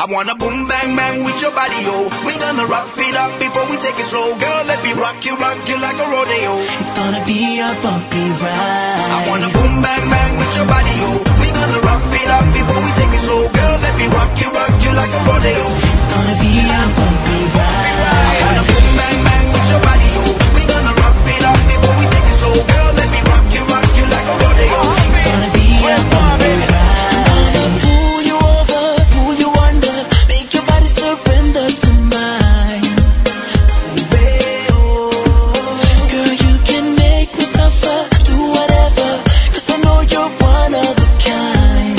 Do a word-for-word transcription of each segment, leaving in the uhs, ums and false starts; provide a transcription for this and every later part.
I wanna boom bang bang with your body, yo. We gonna rock it up before we take it slow. Girl, let me rock you, rock you like a rodeo. It's gonna be a bumpy ride. I wanna boom bang bang with your body, yo. We gonna rock it up before we take it slow. Girl, let me rock you, rock you like a rodeo. It's gonna be a bumpy ride. I wanna boom bang bang with your body, yo. We gonna rock it up before we take it slow. Girl, let me rock you, rock you like a rodeo. It's gonna be a bumpy ride. Surrender to mine. Girl, you can make me suffer, do whatever, 'cause I know you're one of a kind.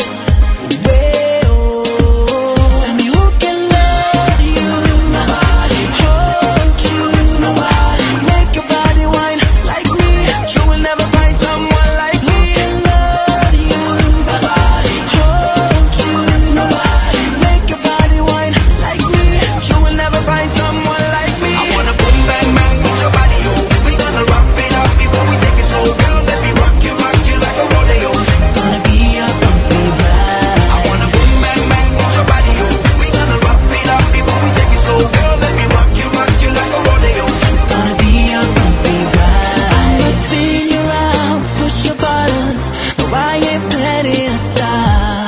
Tell me who can love you, nobody, hold you, nobody, make your body whine like me. You will never find someone like me. Who can love you, nobody, hold you, nobody, make your body whine like me. You will never find someone like me. I wanna boom bang bang with your body, yo. We gonna rock it up before we take it slow. Girl, let me rock you, rock you like a rodeo. It's gonna be a bumpy ride. I wanna boom bang bang with your body, yo. We gonna rock it up before we take it slow. Girl, let me rock you, rock you like a rodeo. It's gonna be a bumpy ride. I'ma spin you around, push your buttons, but I ain't planning to stop.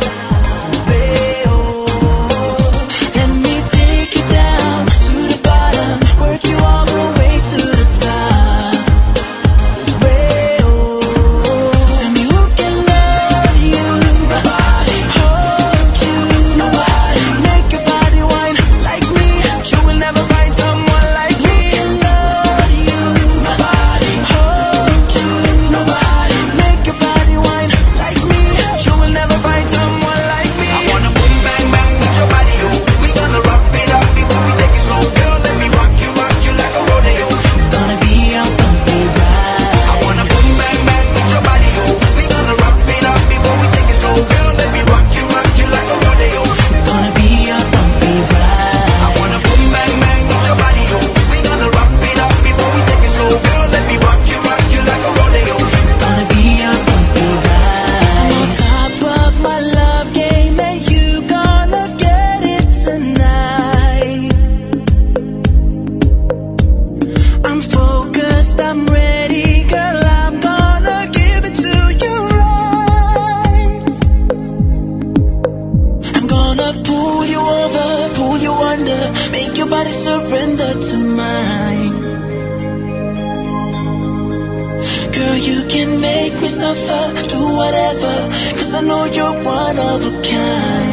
Let me take you down to the bottom, work you all the way to the top. Tell me who can love you, nobody, hold you, nobody, make your body whine like me. You will never find someone like me. Who can love you, nobody, hold you, nobody, make your body whine like me. You will never find someone like me. I wanna boom bang bang with your body, yo. We gonna rock it up before we take it slow. Girl, let me rock you, rock you like a rodeo. It's gonna be a bumpy ride. I wanna boom bang bang with your body, yo. We gonna rock it up before we take it slow. Girl, let me rock you, rock you like a rodeo. It's gonna be a bumpy ride. I wanna boom bang bang with your body, yo. We gonna rock it up before we take it slow. Girl, let me rock you, rock you like a rodeo. It's gonna be a bumpy ride. I'm on top of my love game, and you gonna get it tonight. I'm focused, I'm ready, girl, I'm gonna give it to you right. I'm gonna pull you over, pull you under, make your body surrender to mine. Girl, you can make me suffer, do whatever, 'cause I know you're one of a kind.